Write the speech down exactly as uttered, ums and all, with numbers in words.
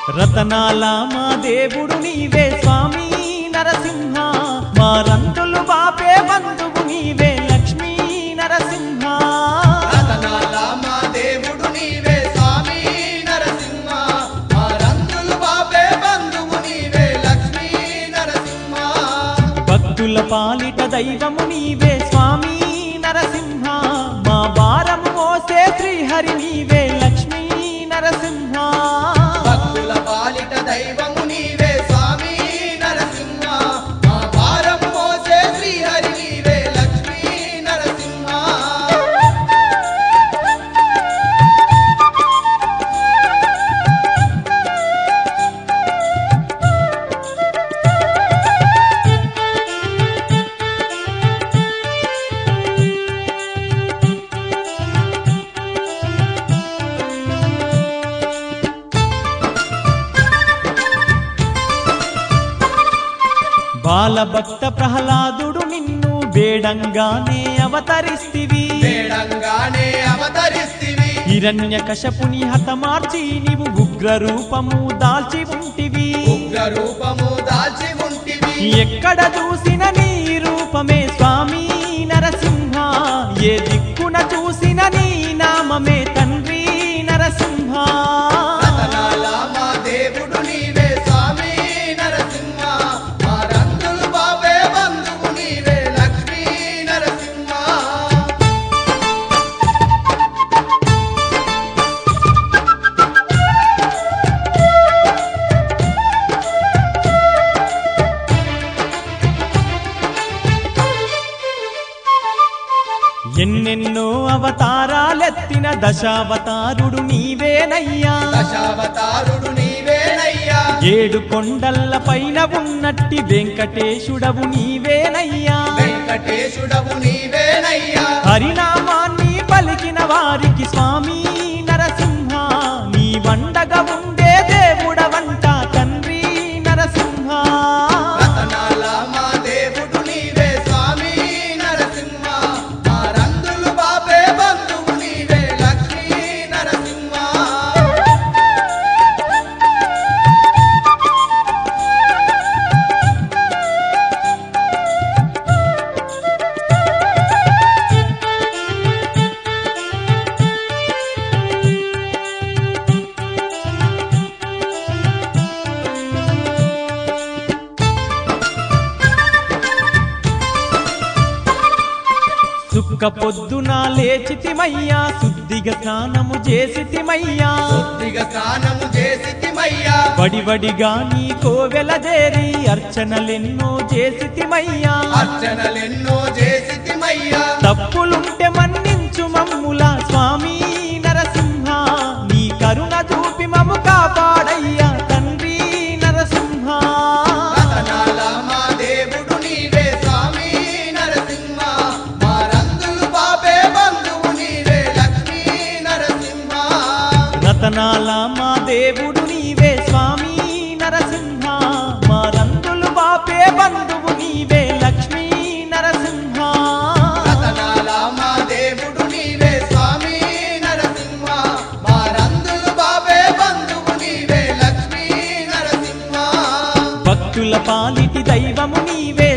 రతనాల మా దేవుడు నీవే స్వామి నరసింహ, మా రంతులు బాపే బంధువు నీవే లక్ష్మీ నరసింహ. రతనాల మా దేవుడు నీవే స్వామి నరసింహ, మా రంతులు బాపే బంధువు నీవే లక్ష్మీ నరసింహ. భక్తుల పాలిట దైవము నీవే స్వామి నరసింహ, మా భారము మోసే శ్రీహరి నీవే లక్ష్మీ నరసింహ. భక్తుల పాలిట దైవము నీవే స్వామి నరసింహ, మా భారము మోసే శ్రీహరి నీవే లక్ష్మీ నరసింహ. బాలభక్త ప్రహ్లాదుడు నిన్ను వేడంగానే అవతరిస్తివి, వేడంగానే అవతరిస్తివి. హిరణ్య కశపుని హతమార్చి నీవు ఉగ్ర రూపము దాల్చి ఉంటివి, ఉగ్ర రూపము దాల్చి ఉంటివి. ఎక్కడ చూసిన నీ రూపమే స్వామి నరసింహ, ఏ దిక్కున చూసిన నీ నామమే తండ్రి నరసింహ. రతనాల మా దేవుడు నీవే స్వామి నరసింహ, మా రంతులు బాపే బంధువు నీవే లక్ష్మీ నరసింహ. ఎన్నెన్నో అవతారాలెత్తిన దశావతారుడు నీవేనయ్యా, దశావతారుడు నీవేనయ్యా. ఏడు కొండల్ల పైన ఉన్నట్టి వెంకటేశుడవు నీవేనయ్యా, వెంకటేశుడవు నీవేనయ్యా. హరినామాన్ని పలికిన వారికి స్వామి నరసింహ, నీ వండగా ఉండే దేవుడవంట తండ్రి నరసింహ. రతనాల మా దేవుడు నీవే స్వామి నరసింహ, మా రందులు బాపే బంధువు నీవే లక్ష్మీ నరసింహ. సుక్క పొద్దున లేచితిమయ్యా, శుద్ధిగా స్నానము చేసితిమయ్యా, శుద్ధిగా స్నానము చేసితిమయ్యా. వడివడిగా నీ కోవెల చేరి అర్చనలెన్నో చేసితిమయ్యా, అర్చనలెన్నో చేసితిమయ్యా. తప్పులుంటే మన్నించు మమ్ముల స్వామి నరసింహ, నీ కరుణ చూపి మము కాపాడయ్యా తండ్రి నరసింహ. రతనాల మా దేవుడు నీవే స్వామి నరసింహ, మా రందులు బాపే బంధువు నీవే లక్ష్మీ నరసింహ. రతనాల మా దేవుడు నీవే స్వామి నరసింహ, మా రందులు బాపే బంధువు నీవే లక్ష్మీ నరసింహ. రతనాల మా దేవుడు నీవే స్వామి నరసింహ, మా రందులు బాపే బంధువు నీవే లక్ష్మీ నరసింహ. భక్తుల పాలిటి దైవము నీవే